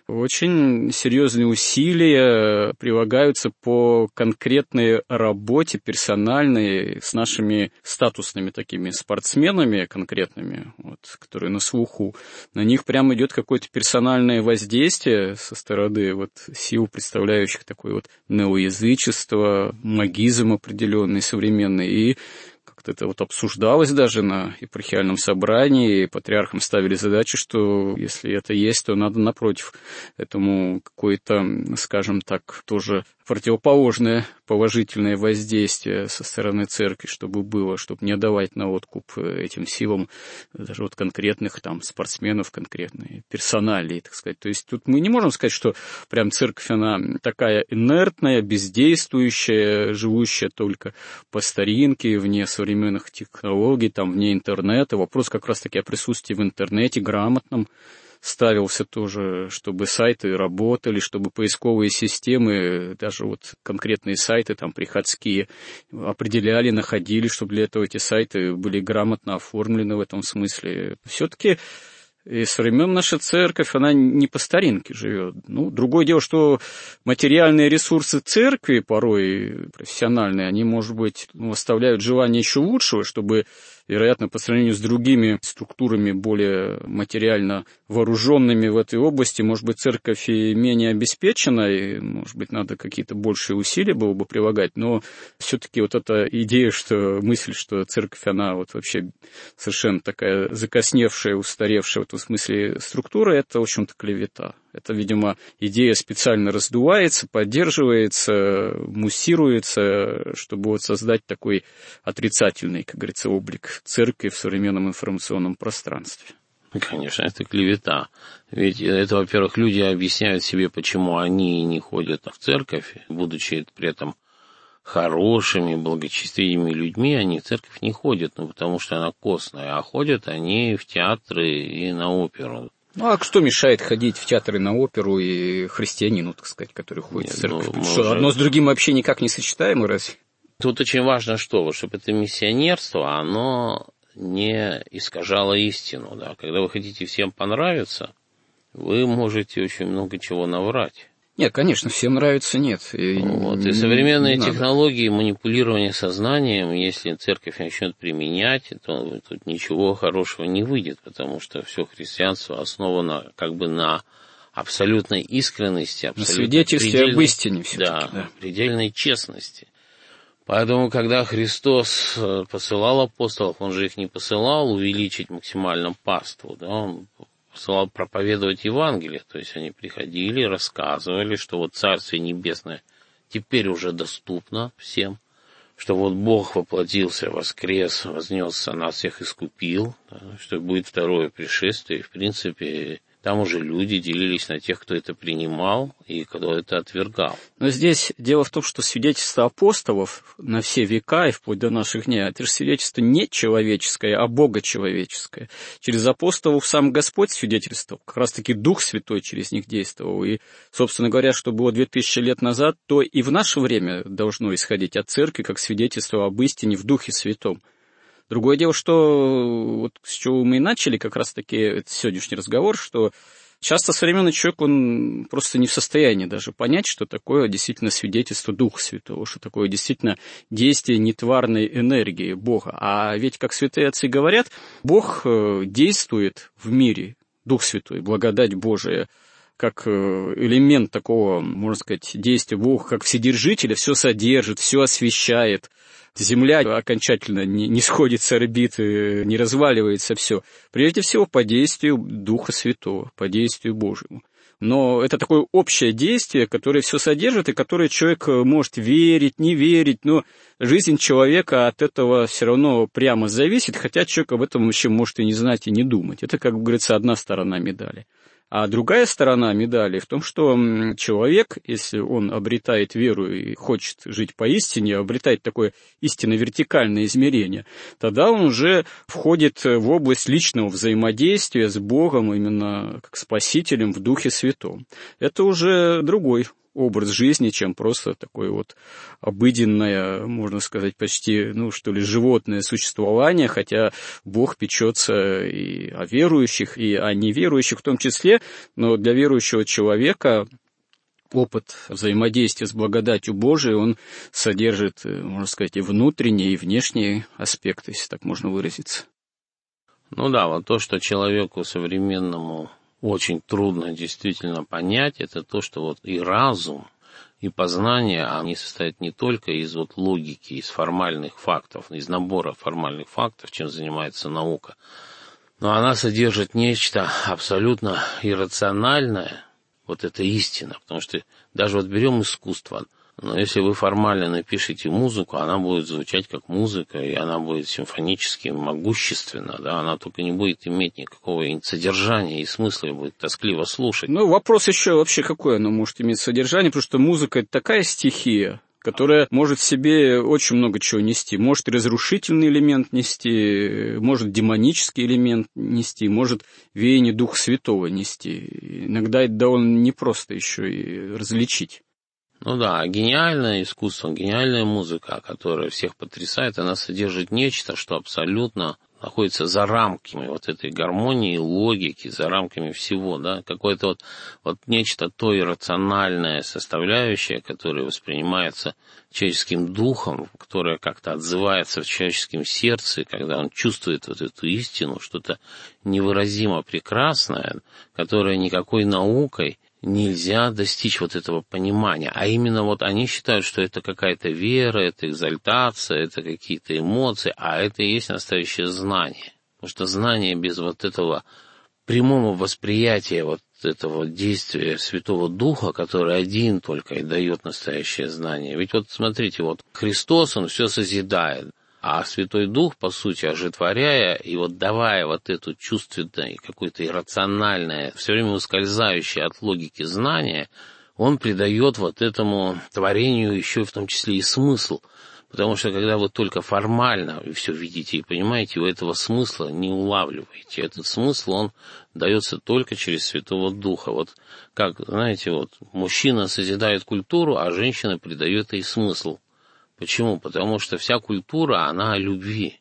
очень серьезные усилия прилагаются по конкретной работе персональной с нашими статусными такими спортсменами конкретными, вот, которые на слуху. На них прямо идет какое-то персональное воздействие со стороны вот, сил, представляющих такое вот неоязычество, магизм определенный, современный. И как-то это вот обсуждалось даже на епархиальном собрании, и патриархам ставили задачу, что если это есть, то надо напротив этому какое-то, скажем так, тоже противоположное положительное воздействие со стороны церкви, чтобы было, чтобы не давать на откуп этим силам даже вот конкретных там спортсменов, конкретные персоналии, так сказать. То есть тут мы не можем сказать, что прям церковь, она такая инертная, бездействующая, живущая только по старинке, вне современных технологий, там, вне интернета. Вопрос как раз-таки о присутствии в интернете грамотном ставился тоже, чтобы сайты работали, чтобы поисковые системы, даже вот конкретные сайты там приходские, определяли, находили, чтобы для этого эти сайты были грамотно оформлены в этом смысле. Все-таки и со времен наша церковь, она не по старинке живет. Ну, другое дело, что материальные ресурсы церкви, порой профессиональные, они, может быть, ну, оставляют желание еще лучшего, чтобы, вероятно, по сравнению с другими структурами, более материально вооруженными в этой области, может быть, церковь и менее обеспечена, и, может быть, надо какие-то большие усилия было бы прилагать, но все-таки вот эта идея, что мысль, что церковь, она вот вообще совершенно такая закосневшая, устаревшая в этом смысле структура, это, в общем-то, клевета. Это, видимо, идея специально раздувается, поддерживается, муссируется, чтобы вот создать такой отрицательный, как говорится, облик церкви в современном информационном пространстве. Конечно, это клевета. Ведь это, во-первых, люди объясняют себе, почему они не ходят в церковь, будучи при этом хорошими, благочестивыми людьми, они в церковь не ходят, ну, потому что она костная, а ходят они в театры и на оперу. Ну, а что мешает ходить в театр и на оперу и христианину, так сказать, который ходит Нет, в церковь? Ну, что, может... одно с другим вообще никак не сочетаемо, разве? Тут очень важно, что, чтобы это миссионерство, оно не искажало истину. Да? Когда вы хотите всем понравиться, вы можете очень много чего наврать. Нет, конечно, всем нравится, нет. И, вот, и современные технологии манипулирования сознанием, если церковь начнет применять, то тут ничего хорошего не выйдет, потому что все христианство основано как бы на абсолютной искренности, абсолютной на свидетельстве об истине все-таки. Да, да, предельной честности. Поэтому, когда Христос посылал апостолов, Он же их не посылал увеличить максимально паству, да, Он посылал проповедовать Евангелие, то есть они приходили, рассказывали, что вот Царствие Небесное теперь уже доступно всем, что вот Бог воплотился, воскрес, вознесся, нас всех искупил, да, что будет второе пришествие, и, в принципе, там уже люди делились на тех, кто это принимал и кто это отвергал. Но здесь дело в том, что свидетельство апостолов на все века и вплоть до наших дней, это же свидетельство не человеческое, а богочеловеческое. Через апостолов сам Господь свидетельствовал, как раз-таки Дух Святой через них действовал. И, собственно говоря, что было две тысячи лет назад, то и в наше время должно исходить от Церкви, как свидетельство об истине в Духе Святом. Другое дело, что вот с чего мы и начали как раз-таки сегодняшний разговор, что часто современный человек, он просто не в состоянии даже понять, что такое действительно свидетельство Духа Святого, что такое действительно действие нетварной энергии Бога. А ведь, как святые отцы говорят, Бог действует в мире, Дух Святой, благодать Божия, как элемент такого, можно сказать, действия Бога, как вседержителя, все содержит, все освещает. Земля окончательно не, не сходит с орбиты, не разваливается все. Прежде всего, по действию Духа Святого, по действию Божьему. Но это такое общее действие, которое все содержит, и которое человек может верить, не верить, но жизнь человека от этого все равно прямо зависит, хотя человек об этом вообще может и не знать, и не думать. Это, как говорится, одна сторона медали. А другая сторона медали в том, что человек, если он обретает веру и хочет жить поистине, обретает такое истинно вертикальное измерение, тогда он уже входит в область личного взаимодействия с Богом, именно как Спасителем в Духе Святом. Это уже другой образ жизни, чем просто такое вот обыденное, можно сказать, почти, ну, что ли, животное существование, хотя Бог печется и о верующих, и о неверующих в том числе, но для верующего человека опыт взаимодействия с благодатью Божией, он содержит, можно сказать, и внутренние, и внешние аспекты, если так можно выразиться. Ну да, вот то, что человеку современному очень трудно действительно понять, это то, что вот и разум, и познание, они состоят не только из вот логики, из формальных фактов, из набора формальных фактов, чем занимается наука, но она содержит нечто абсолютно иррациональное, вот это истина, потому что даже вот берем искусство, но если вы формально напишите музыку, она будет звучать как музыка, и она будет симфонически могущественна, да, она только не будет иметь никакого содержания и смысла, и будет тоскливо слушать. Ну, вопрос еще вообще, какое оно может иметь содержание, потому что музыка — это такая стихия, которая может в себе очень много чего нести. Может разрушительный элемент нести, может демонический элемент нести, может веяние Духа Святого нести. Иногда это довольно непросто еще и различить. Ну да, гениальное искусство, гениальная музыка, которая всех потрясает, она содержит нечто, что абсолютно находится за рамками вот этой гармонии, логики, за рамками всего, да, какое-то вот, вот нечто то иррациональное составляющее, которое воспринимается человеческим духом, которое как-то отзывается в человеческом сердце, когда он чувствует вот эту истину, что-то невыразимо прекрасное, которое никакой наукой нельзя достичь вот этого понимания, а именно вот они считают, что это какая-то вера, это экзальтация, это какие-то эмоции, а это и есть настоящее знание. Потому что знание без вот этого прямого восприятия вот этого действия Святого Духа, который один только и дает настоящее знание. Ведь вот смотрите, вот Христос, Он все созидает, а Святой Дух, по сути, ожитворяя и вот давая вот эту чувственное, какое-то иррациональное, все время ускользающее от логики знание, Он придает вот этому творению еще в том числе и смысл. Потому что когда вы только формально все видите и понимаете, вы этого смысла не улавливаете. Этот смысл, он дается только через Святого Духа. Вот как, знаете, вот мужчина созидает культуру, а женщина придает ей смысл. Почему? Потому что вся культура, она о любви.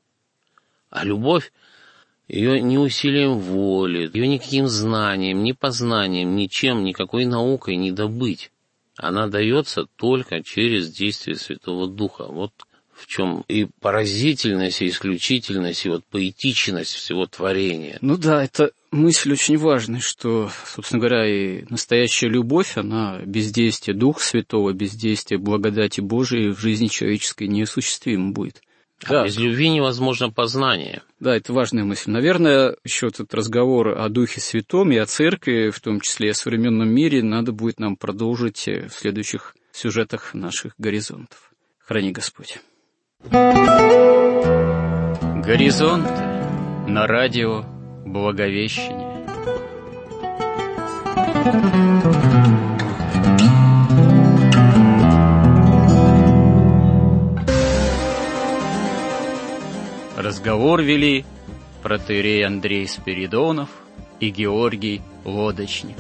А любовь, ее ни усилием воли, ее никаким знанием, ни познанием, ничем, никакой наукой не добыть. Она дается только через действие Святого Духа. Вот в чем и поразительность, и исключительность, и вот поэтичность всего творения. Ну да, это мысль очень важная, что, собственно говоря, и настоящая любовь, она без действия Духа Святого, без действия благодати Божией в жизни человеческой неосуществима будет. А да. без любви невозможно познание. Да, это важная мысль. Наверное, еще этот разговор о Духе Святом и о Церкви, в том числе и о современном мире, надо будет нам продолжить в следующих сюжетах наших горизонтов. Храни Господь. Горизонты на радио Благовещение. Разговор вели протоиерей Андрей Спиридонов и Георгий Лодочник.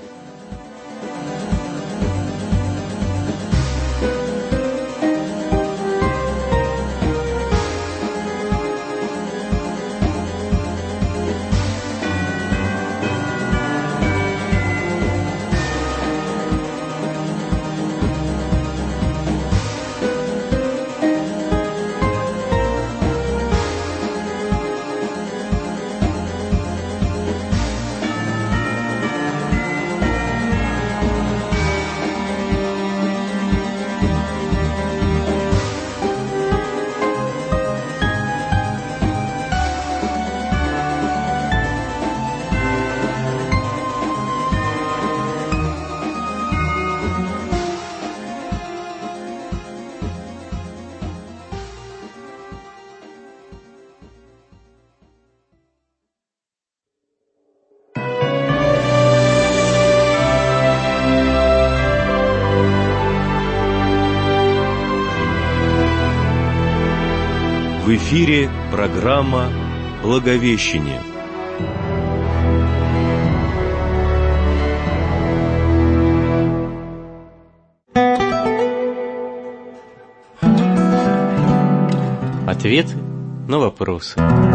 В эфире программа «Благовещение». Ответы на вопросы.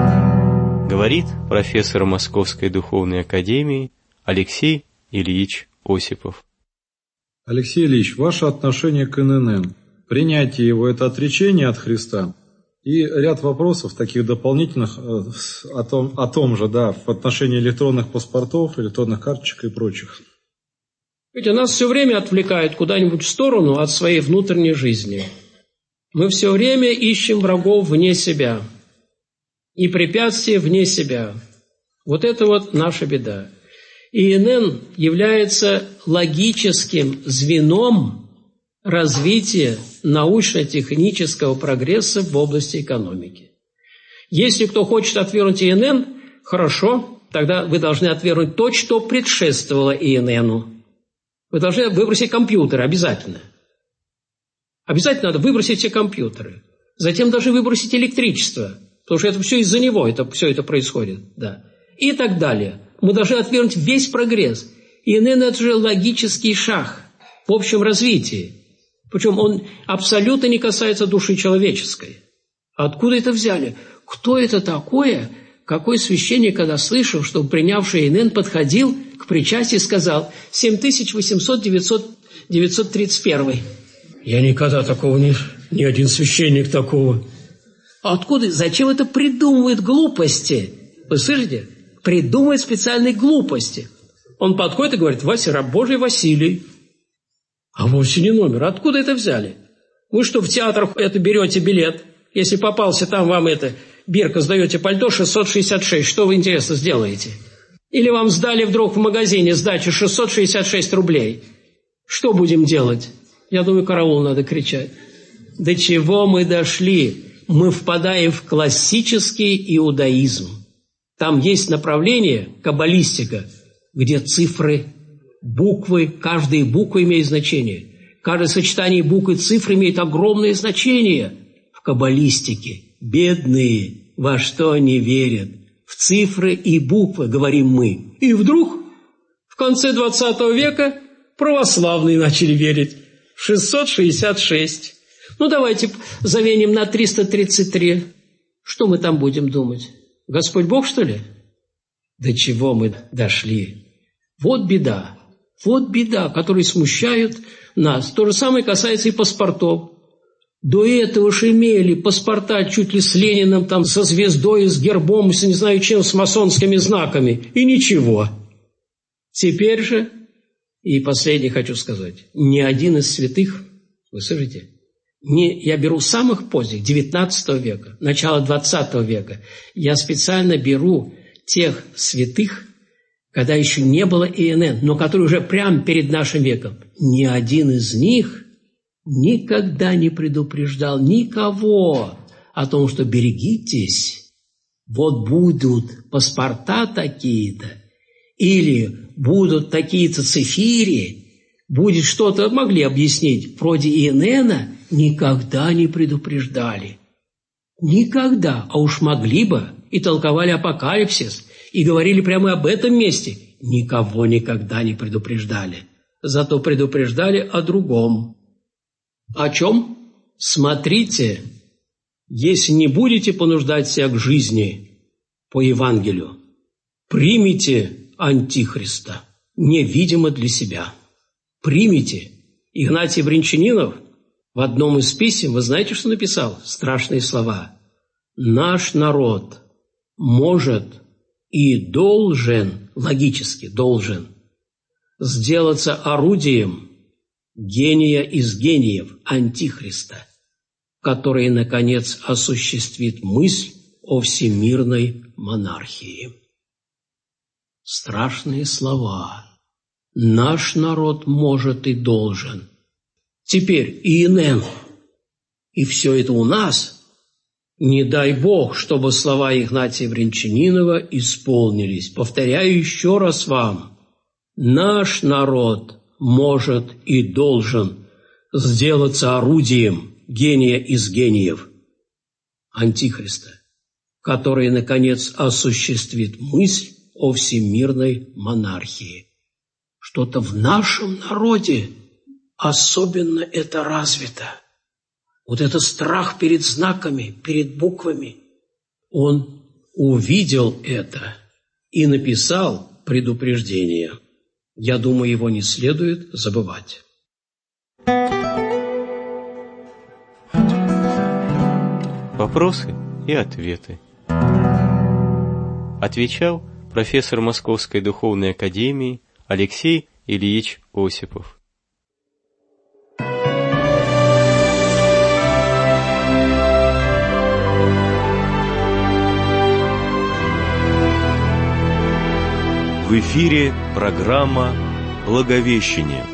Говорит профессор Московской духовной академии Алексей Ильич Осипов. Алексей Ильич, ваше отношение к эн эн эн, принятие его – это отречение от Христа? И ряд вопросов таких дополнительных о том, о том же, да, в отношении электронных паспортов, электронных карточек и прочих. Ведь нас все время отвлекают куда-нибудь в сторону от своей внутренней жизни. Мы все время ищем врагов вне себя и препятствия вне себя. Вот это вот наша беда. И эн эн эн является логическим звеном развития научно-технического прогресса в области экономики. Если кто хочет отвергнуть и эн эн эн, хорошо, тогда вы должны отвергнуть то, что предшествовало и эн эн эн. Вы должны выбросить компьютеры, обязательно. Обязательно надо выбросить все компьютеры. Затем должны выбросить электричество, потому что это все из-за него, это, все это происходит. Да. И так далее. Мы должны отвергнуть весь прогресс. и эн эн эн – это же логический шаг в общем развитии. Причем он абсолютно не касается души человеческой. Откуда это взяли? Кто это такое? Какой священник, когда слышал, что принявший эн эн эн подходил к причастию и сказал семь тысяч восемьсот девятьсот тридцать один. Я никогда такого не... Ни один священник такого. А откуда? Зачем это придумывает глупости? Вы слышите? Придумывает специальные глупости. Он подходит и говорит: Вася, раб Божий Василий. А вовсе не номер. Откуда это взяли? Вы что, в театр это берете билет? Если попался там, вам это, бирка, сдаете пальто шестьсот шестьдесят шесть. Что вы, интересно, сделаете? Или вам сдали вдруг в магазине сдачу шестьсот шестьдесят шесть рублей? Что будем делать? Я думаю, караул надо кричать. До чего мы дошли? Мы впадаем в классический иудаизм. Там есть направление, каббалистика, где цифры, буквы, каждая буква имеет значение. Каждое сочетание букв и цифр имеет огромное значение в каббалистике. Бедные, во что они верят? В цифры и буквы, говорим мы. И вдруг в конце двадцатого века православные начали верить в шестьсот шестьдесят шесть. Ну, давайте заменим на триста тридцать три. Что мы там будем думать? Господь Бог, что ли? До чего мы дошли? Вот беда. Вот беда, которая смущает нас. То же самое касается и паспортов. До этого же имели паспорта чуть ли с Лениным, там, со звездой, с гербом, с не знаю чем, с масонскими знаками. И ничего. Теперь же, и последнее хочу сказать, ни один из святых, вы слышите, не, я беру самых поздних, девятнадцатого века, начало двадцатого века, я специально беру тех святых, когда еще не было ИНН, но которые уже прямо перед нашим веком. Ни один из них никогда не предупреждал никого о том, что берегитесь, вот будут паспорта такие-то, или будут такие-то цифири, будет что-то, могли объяснить, вроде ИННа, никогда не предупреждали. Никогда, а уж могли бы, и толковали апокалипсис, и говорили прямо об этом месте. Никого никогда не предупреждали. Зато предупреждали о другом. О чем? Смотрите, если не будете понуждать себя к жизни по Евангелию, примите Антихриста, невидимо для себя. Примите. Игнатий Брянчанинов в одном из писем, вы знаете, что написал? Страшные слова. Наш народ может и должен, логически должен, сделаться орудием гения из гениев Антихриста, который, наконец, осуществит мысль о всемирной монархии. Страшные слова. Наш народ может и должен. Теперь ИНН. И все это у нас. Не дай Бог, чтобы слова Игнатия Брянчанинова исполнились. Повторяю еще раз вам. Наш народ может и должен сделаться орудием гения из гениев Антихриста, который, наконец, осуществит мысль о всемирной монархии. Что-то в нашем народе особенно это развито. Вот этот страх перед знаками, перед буквами. Он увидел это и написал предупреждение. Я думаю, его не следует забывать. Вопросы и ответы. Отвечал профессор Московской духовной академии Алексей Ильич Осипов. В эфире программа «Благовещение».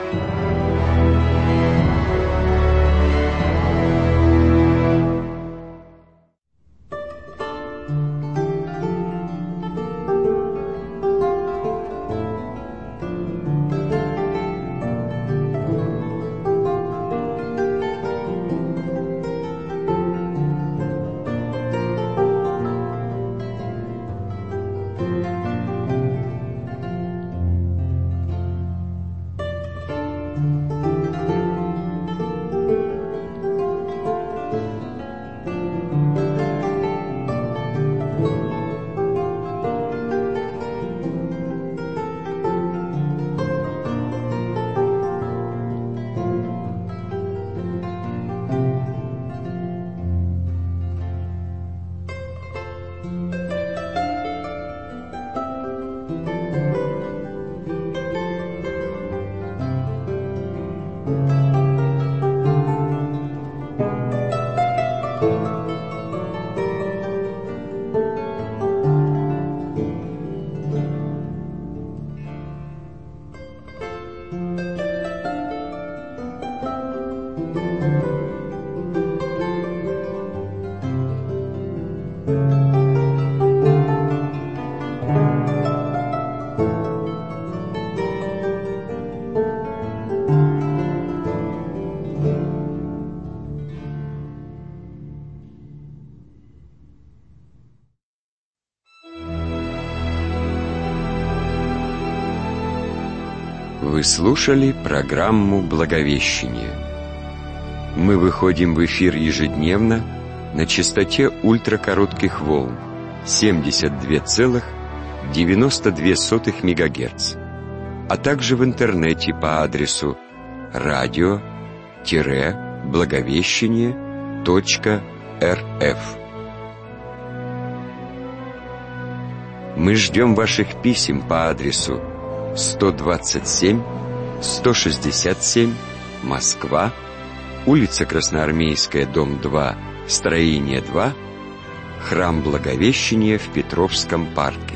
Вы слушали программу «Благовещение». Мы выходим в эфир ежедневно на частоте ультракоротких волн семьдесят два целых девяносто две сотых мегагерц, а также в интернете по адресу радио благовещение точка эр эф. Мы ждем ваших писем по адресу сто двадцать семь сто шестьдесят семь, Москва, улица Красноармейская, дом два, строение два, храм Благовещения в Петровском парке.